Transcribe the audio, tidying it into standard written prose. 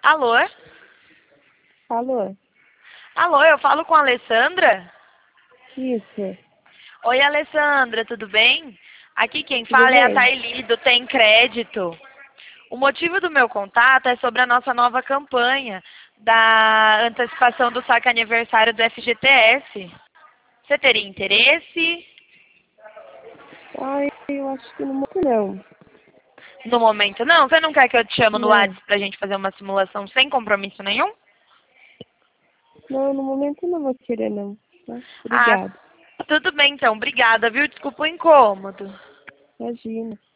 Alô? Alô? Alô, eu falo com a Alessandra? Isso. Oi, Alessandra, tudo bem? Aqui quem Tudo fala é a bem? Thaili, do Tem Crédito. O motivo do meu contato é sobre a nossa nova campanha da antecipação do saque aniversário do FGTS. Você teria interesse? Ai, eu acho que no momento não. No momento não? Você não quer que eu te chame no Não. WhatsApp pra gente fazer uma simulação sem compromisso nenhum? Não, no momento eu não vou querer não. Tá? Ah, Obrigada. tudo bem então. Obrigada, viu? Desculpa o incômodo. Imagina.